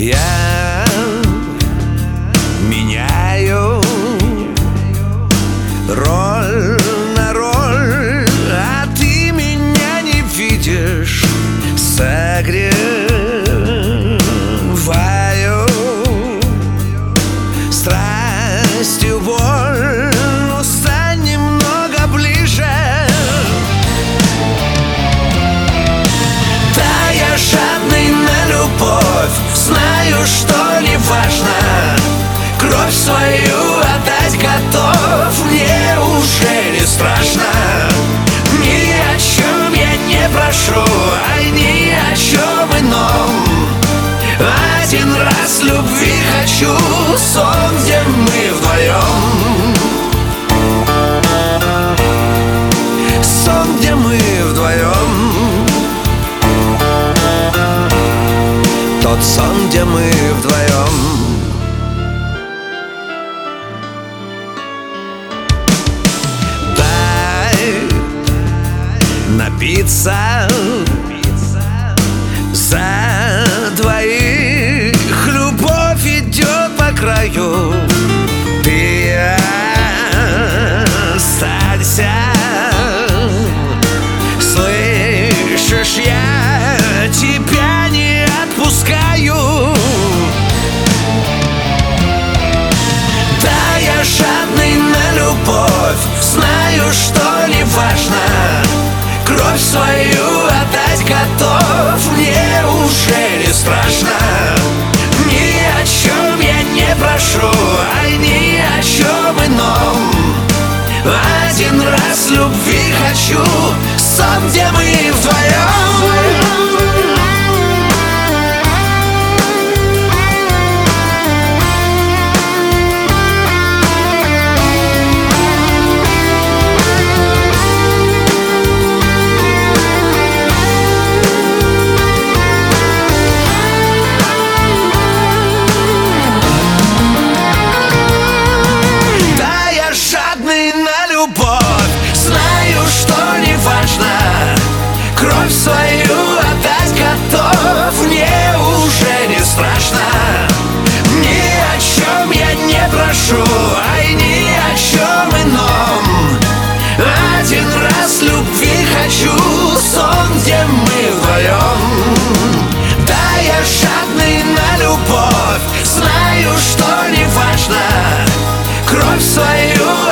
Я меняю роль на роль, а ты меня не видишь. Согреваю, страстью боль, но стань немного ближе. Да, я жадный на любовь, знаю, что не важно, кровь свою отдать готов. Мне уже не страшно, ни о чем я не прошу, ай, ни о чем ином. Один раз любви хочу, сон, где мы вдвоем. Сон, где мы вдвоем. Тот сон, где мы вдвоем. Дай напиться за двоих. Любовь идет по краю. Ты останься. Слышишь, я тебя не отпускаю. Да, я жадный на любовь, знаю, что не важно, кровь свою отдать готов. Мне уже не страшно, ни о чем я не прошу, ай, ни о чем ином. Один раз любви хочу, сон, где мы вдвоем. Знаю, что не важно, кровь свою отдать готов. Мне уже не страшно, ни о чем я не прошу, ай, ни о чем ином. Один раз любви хочу, сон, где мы вдвоем. Да, я жадный на любовь, знаю, что не важно, кровь свою